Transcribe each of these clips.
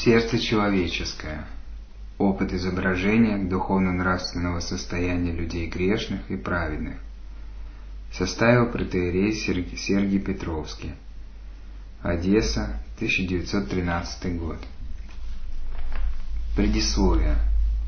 Сердце человеческое. Опыт изображения духовно-нравственного состояния людей грешных и праведных. Составил протоиерей Сергий Петровский. Одесса, 1913 год. Предисловие.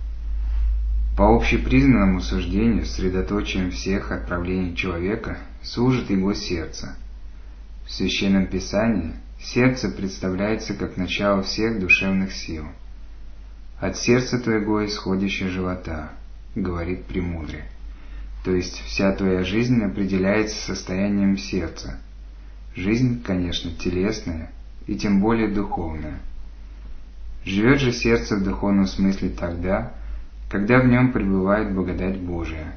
По общепризнанному суждению, средоточием всех отправлений человека служит его сердце. В Священном Писании сердце представляется как начало всех душевных сил. «От сердца твоего исходящего живота», — говорит Премудрый. То есть вся твоя жизнь определяется состоянием сердца. Жизнь, конечно, телесная и тем более духовная. Живет же сердце в духовном смысле тогда, когда в нем пребывает благодать Божия.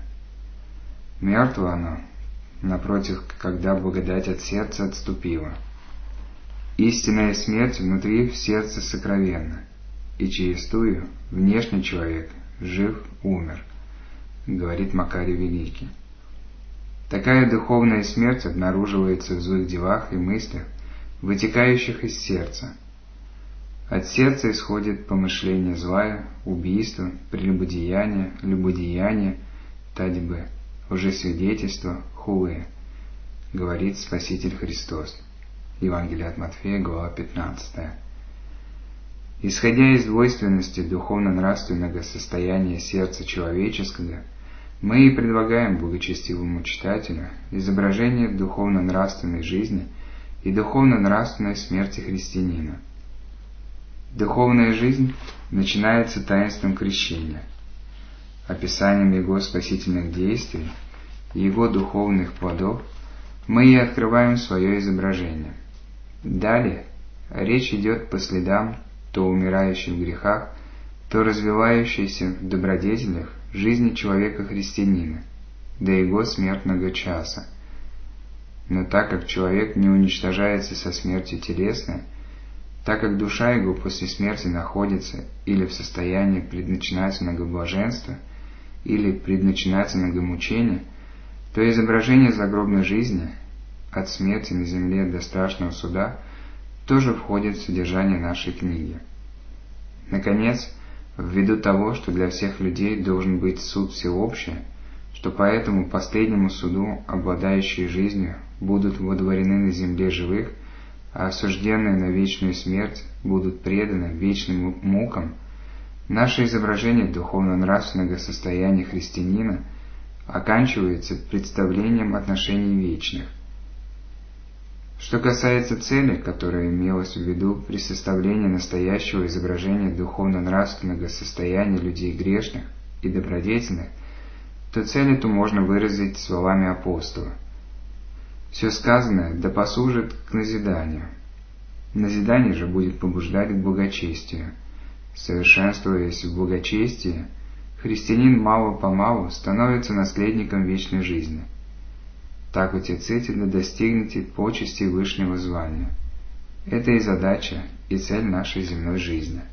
Мертво оно, напротив, когда благодать от сердца отступила. Истинная смерть внутри в сердце сокровенна, и черестую внешний человек жив, умер, говорит Макарий Великий. Такая духовная смерть обнаруживается в злых делах и мыслях, вытекающих из сердца. От сердца исходит помышление злая, убийство, прелюбодеяние, любодеяние, татьбы, лжесвидетельство, хулы, говорит Спаситель Христос. Евангелие от Матфея, глава 15. Исходя из двойственности духовно-нравственного состояния сердца человеческого, мы и предлагаем благочестивому читателю изображение духовно-нравственной жизни и духовно-нравственной смерти христианина. Духовная жизнь начинается таинством крещения, описанием его спасительных действий и его духовных плодов мы и открываем свое изображение. Далее речь идет по следам то умирающей в грехах, то развивающейся в добродетелях жизни человека-христианина до его смертного часа. Но так как человек не уничтожается со смертью телесной, так как душа его после смерти находится или в состоянии предначинательного блаженства, или предначинательного мучения, то изображение загробной жизни от смерти на земле до страшного суда тоже входит в содержание нашей книги. Наконец, ввиду того, что для всех людей должен быть суд всеобщий, что по этому последнему суду обладающие жизнью будут водворены на земле живых, а осужденные на вечную смерть будут преданы вечным мукам, наше изображение духовно-нравственного состояния христианина оканчивается представлением отношений вечных. Что касается цели, которая имелась в виду при составлении настоящего изображения духовно-нравственного состояния людей грешных и добродетельных, то цель эту можно выразить словами апостола. Все сказанное да послужит к назиданию. Назидание же будет побуждать к благочестию. Совершенствуясь в благочестии, христианин мало-помалу становится наследником вечной жизни. Так утеците да достигнете почести вышнего звания. Это и задача, и цель нашей земной жизни.